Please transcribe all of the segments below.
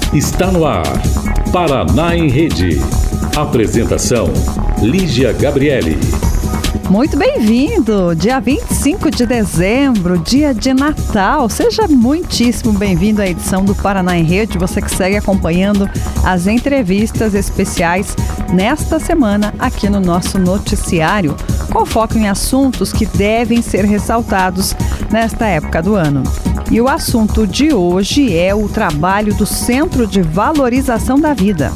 Está no ar, Paraná em Rede. Apresentação, Lígia Gabriele. Muito bem-vindo! Dia 25 de dezembro, dia de Natal. Seja muitíssimo bem-vindo à edição do Paraná em Rede. Você que segue acompanhando as entrevistas especiais nesta semana aqui no nosso noticiário, com foco em assuntos que devem ser ressaltados nesta época do ano. E o assunto de hoje é o trabalho do Centro de Valorização da Vida.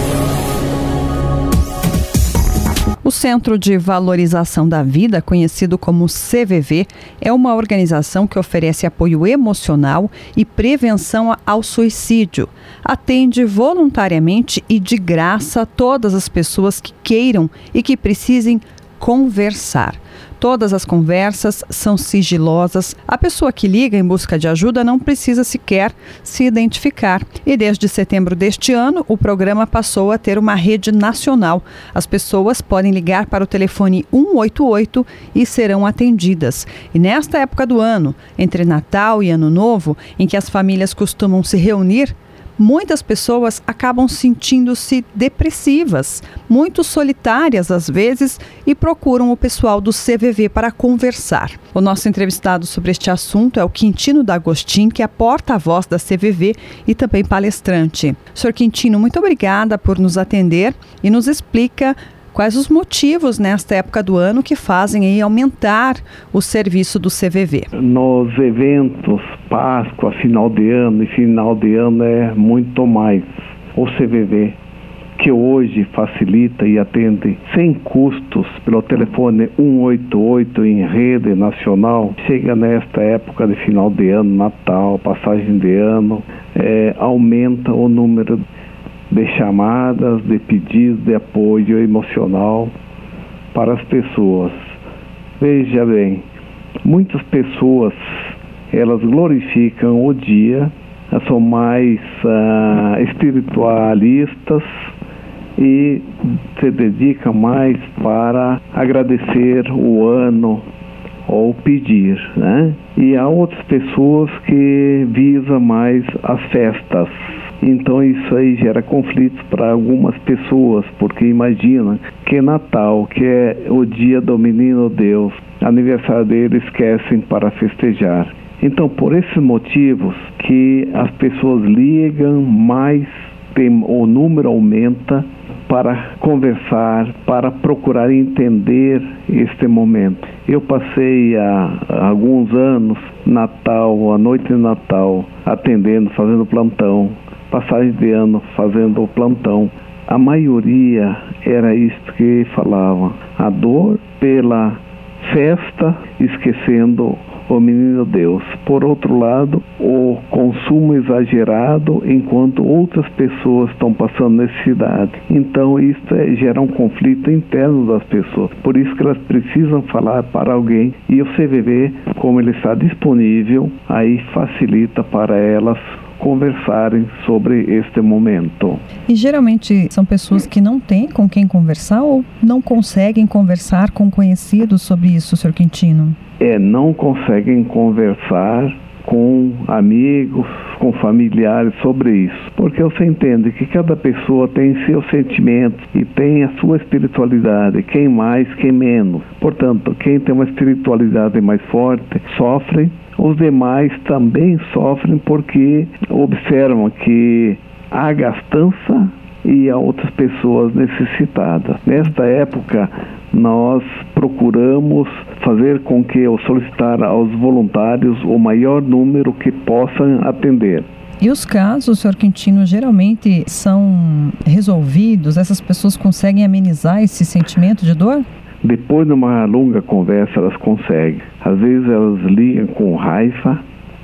O Centro de Valorização da Vida, conhecido como CVV, é uma organização que oferece apoio emocional e prevenção ao suicídio. Atende voluntariamente e de graça todas as pessoas que queiram e que precisem conversar. Todas as conversas são sigilosas. A pessoa que liga em busca de ajuda não precisa sequer se identificar. E desde setembro deste ano, o programa passou a ter uma rede nacional. As pessoas podem ligar para o telefone 188 e serão atendidas. E nesta época do ano, entre Natal e Ano Novo, em que as famílias costumam se reunir, muitas pessoas acabam sentindo-se depressivas, muito solitárias às vezes, e procuram o pessoal do CVV para conversar. O nosso entrevistado sobre este assunto é o Quintino D'Agostin, que é porta-voz da CVV e também palestrante. Sr. Quintino, muito obrigada por nos atender e nos explica quais os motivos nesta época do ano que fazem aí aumentar o serviço do CVV. Nos eventos, Páscoa, final de ano é muito mais. O CVV, que hoje facilita e atende sem custos pelo telefone 188 em rede nacional, chega nesta época de final de ano, Natal, passagem de ano, aumenta o número de chamadas, de pedidos de apoio emocional para as pessoas. Veja bem, muitas pessoas, elas glorificam o dia, são mais espiritualistas e se dedicam mais para agradecer o ano ou pedir, né? E há outras pessoas que visam mais as festas. Então isso aí gera conflitos para algumas pessoas, porque imagina que Natal, que é o dia do menino Deus, aniversário dele, esquecem para festejar. Então por esses motivos que as pessoas ligam mais, o número aumenta para conversar, para procurar entender este momento. Eu passei há alguns anos, Natal, a noite de Natal, atendendo, fazendo plantão, passagem de ano fazendo o plantão. A maioria era isto que falava: a dor pela festa, esquecendo o menino Deus. Por outro lado, o consumo exagerado, enquanto outras pessoas estão passando necessidade. Então isso gera um conflito interno das pessoas. Por isso que elas precisam falar para alguém, e o CVV, como ele está disponível, aí facilita para elas conversarem sobre este momento. E geralmente são pessoas que não têm com quem conversar ou não conseguem conversar com conhecidos sobre isso, Sr. Quintino? Não conseguem conversar com amigos, com familiares sobre isso. Porque você entende que cada pessoa tem seus sentimentos e tem a sua espiritualidade, quem mais, quem menos. Portanto, quem tem uma espiritualidade mais forte sofre. Os demais também sofrem porque observam que há gastança e há outras pessoas necessitadas. Nesta época, nós procuramos fazer com que, ou solicitar aos voluntários o maior número que possam atender. E os casos, Sr. Quintino, geralmente são resolvidos? Essas pessoas conseguem amenizar esse sentimento de dor? Depois de uma longa conversa, elas conseguem. Às vezes elas ligam com raiva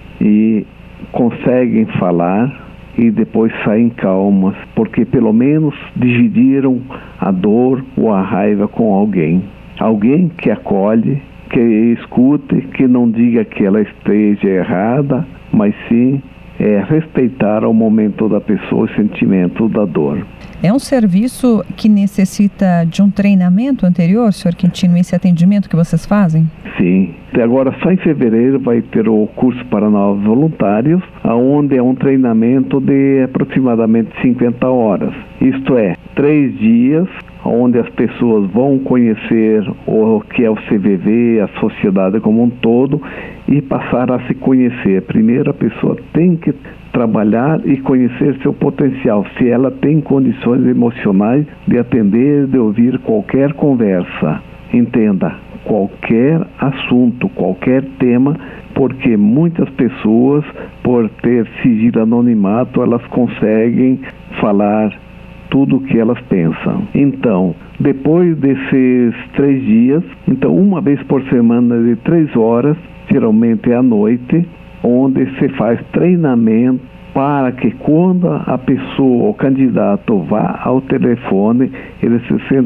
e conseguem falar e depois saem calmas, porque pelo menos dividiram a dor ou a raiva com alguém. Alguém que acolhe, que escute, que não diga que ela esteja errada, mas sim respeitar o momento da pessoa, o sentimento da dor. É um serviço que necessita de um treinamento anterior, Sr. Quintino, esse atendimento que vocês fazem? Sim. Agora, só em fevereiro, vai ter o curso para novos voluntários, onde é um treinamento de aproximadamente 50 horas. Isto é, 3 dias, onde as pessoas vão conhecer o que é o CVV, a sociedade como um todo, e passar a se conhecer. Primeiro, a pessoa tem que trabalhar e conhecer seu potencial, se ela tem condições emocionais de atender, de ouvir qualquer conversa. Entenda, qualquer assunto, qualquer tema, porque muitas pessoas, por ter sigilo anonimato, elas conseguem falar tudo o que elas pensam. Então, depois desses 3 dias, então uma vez por semana de 3 horas, geralmente à noite, onde se faz treinamento para que quando a pessoa, o candidato, vá ao telefone, ele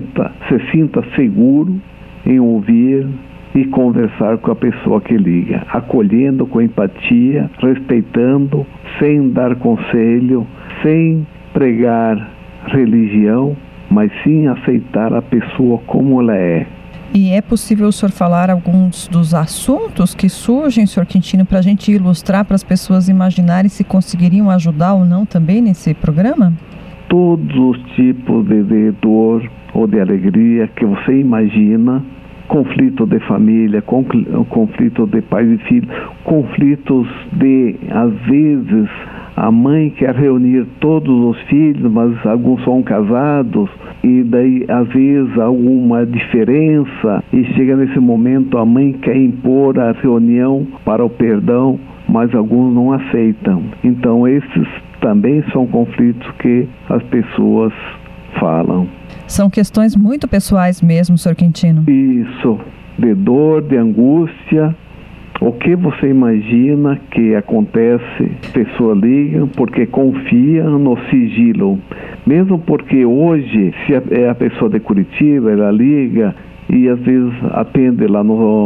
se sinta seguro em ouvir e conversar com a pessoa que liga, acolhendo com empatia, respeitando, sem dar conselho, sem pregar religião, mas sim aceitar a pessoa como ela é. E é possível o senhor falar alguns dos assuntos que surgem, Sr. Quintino, para a gente ilustrar, para as pessoas imaginarem se conseguiriam ajudar ou não também nesse programa? Todos os tipos de dor ou de alegria que você imagina, conflito de família, conflito de pais e filhos, conflitos de, às vezes, a mãe quer reunir todos os filhos, mas alguns são casados, e daí às vezes há alguma diferença, e chega nesse momento a mãe quer impor a reunião para o perdão, mas alguns não aceitam. Então esses também são conflitos que as pessoas falam. São questões muito pessoais mesmo, Sr. Quintino. Isso, de dor, de angústia. O que você imagina que acontece? A pessoa liga porque confia no sigilo. Mesmo porque hoje, se é a pessoa de Curitiba, ela liga e às vezes atende lá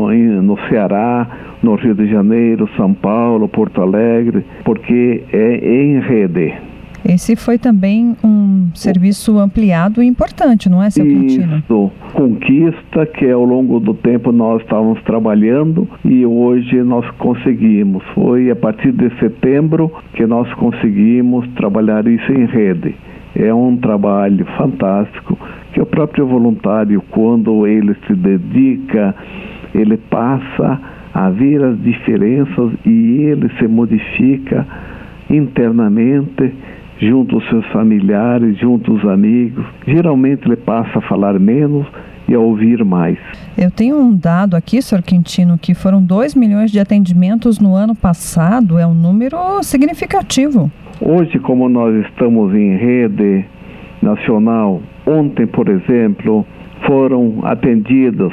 no Ceará, no Rio de Janeiro, São Paulo, Porto Alegre, porque é em rede. Esse foi também um serviço ampliado e importante, não é, Sr. Quintino? Isso, conquista que ao longo do tempo nós estávamos trabalhando e hoje nós conseguimos. Foi a partir de setembro que nós conseguimos trabalhar isso em rede. É um trabalho fantástico que o próprio voluntário, quando ele se dedica, ele passa a ver as diferenças e ele se modifica internamente, junto aos seus familiares, junto aos amigos. Geralmente ele passa a falar menos e a ouvir mais. Eu tenho um dado aqui, Sr. Quintino, que foram 2 milhões de atendimentos no ano passado. É um número significativo. Hoje, como nós estamos em rede nacional, ontem, por exemplo, foram atendidos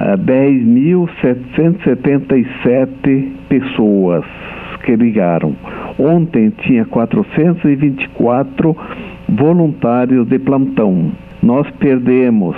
10.777 pessoas que ligaram. Ontem tinha 424 voluntários de plantão. Nós perdemos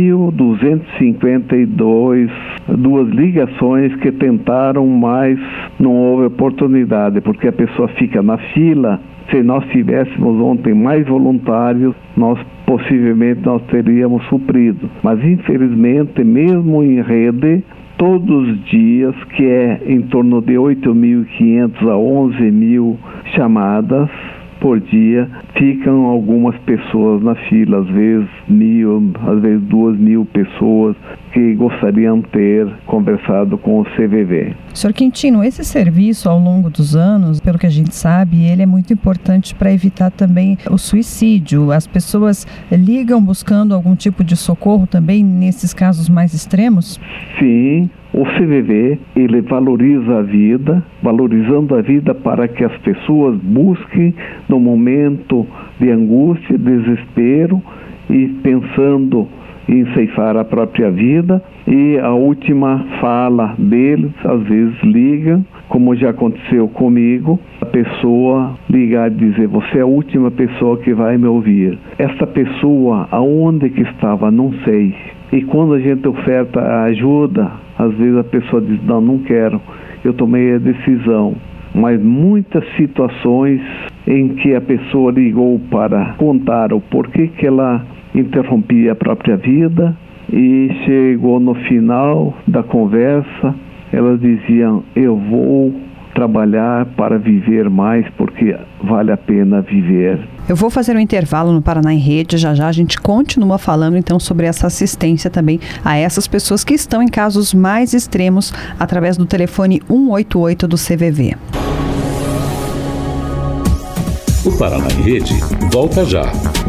1.252 ligações que tentaram, mas não houve oportunidade, porque a pessoa fica na fila. Se nós tivéssemos ontem mais voluntários, possivelmente nós teríamos suprido. Mas infelizmente, mesmo em rede, todos os dias, que é em torno de 8.500 a 11.000 chamadas por dia, ficam algumas pessoas na fila, às vezes 1.000, às vezes 2.000 pessoas que gostariam de ter conversado com o CVV. Sr. Quintino, esse serviço ao longo dos anos, pelo que a gente sabe, ele é muito importante para evitar também o suicídio. As pessoas ligam buscando algum tipo de socorro também nesses casos mais extremos? Sim. O CVV, ele valoriza a vida, valorizando a vida para que as pessoas busquem no momento de angústia, desespero e pensando em ceifar a própria vida. E a última fala deles, às vezes ligam, como já aconteceu comigo, a pessoa ligar e dizer: você é a última pessoa que vai me ouvir. Essa pessoa, aonde que estava, não sei. E quando a gente oferta a ajuda, às vezes a pessoa diz: não quero, eu tomei a decisão. mas muitas situações em que a pessoa ligou para contar o porquê que ela interrompia a própria vida e chegou no final da conversa, elas diziam: eu vou trabalhar para viver mais porque vale a pena viver. Eu vou fazer um intervalo no Paraná em Rede, já a gente continua falando então sobre essa assistência também a essas pessoas que estão em casos mais extremos através do telefone 188 do CVV. O Paraná em Rede volta já.